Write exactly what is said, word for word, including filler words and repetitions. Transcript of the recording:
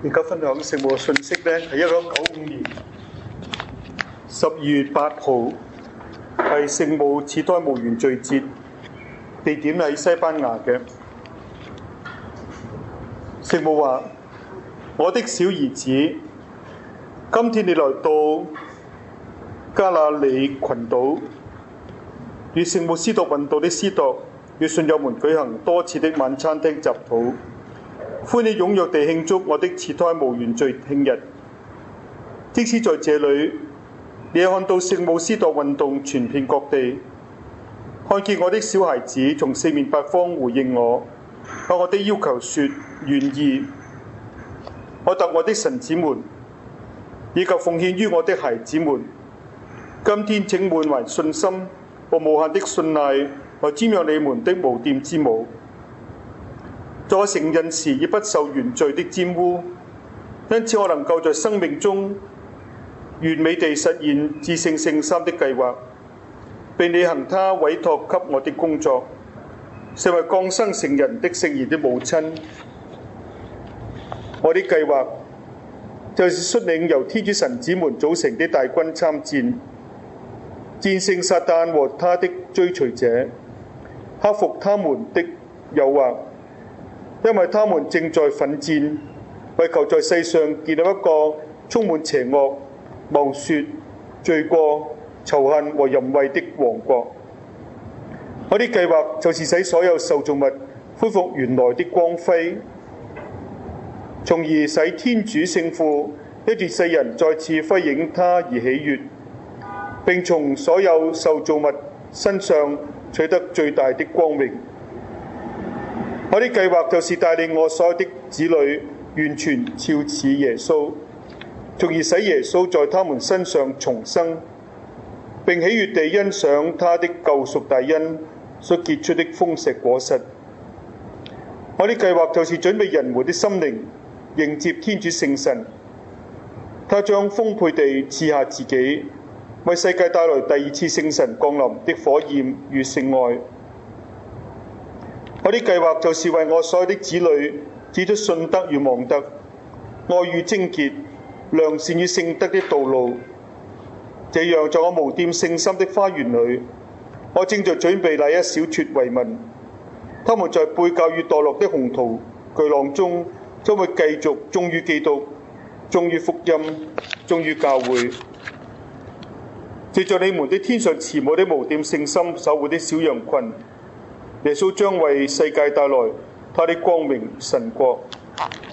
而家分享聖母嘅信息咧，係一九九五年十二月八號，係聖母始胎無原罪節，地點喺西班牙嘅。聖母話：我的小兒子，今天你來到加那利群島，與聖母司鐸運動的司鐸與信友們舉行多次的晚餐廳集禱，歡喜踴躍地慶祝我的始胎無原罪慶日。即使在這裏，你也看到聖母司鐸運動傳遍各地，看見我的小孩子從四面八方回應我，向我的要求說願意。我答我的臣子們，以及奉獻於我的孩子們，今天請滿懷信心和無限的信賴來瞻仰你們的無玷之母。在我成人時已不受原罪的沾污，因此我能夠在生命中完美地實現至聖聖三的計劃，並履行他委託給我的工作，成為降生成人的聖言的母親。我的計劃就是率領由天主神子們組成的大軍參戰，戰勝撒旦和他的追隨者，克服他們的誘惑，因為他們正在奮戰，為求在世上建立一個充滿邪惡、謀說、罪過、仇恨和淫穢的王國。我的計劃就是使所有受造物恢復原來的光輝，從而使天主聖父一住世人再次輝映他而喜悅，並從所有受造物身上取得最大的光榮。我的計劃就是帶領我所有的子女完全肖似耶穌，從而使耶穌在他們身上重生，並喜悅地欣賞他的救贖大恩所結出的豐碩果實。我的計劃就是準備人們的心靈迎接天主聖神，他將豐沛地賜下自己，為世界帶來第二次聖神降臨的火焰與聖愛。我的計劃就是為我所有的子女指出信德與望德、愛與貞潔、良善與聖德的道路。這樣，在我無玷聖心的花園裏，我正在準備那一小撮遺民，他們在背教與墮落的洪濤巨浪中，將會繼續忠於基督、忠於福音、忠於教會。藉着你們的天上慈母的無玷聖心守護的小羊群，耶穌將為世界帶來他的光明神國。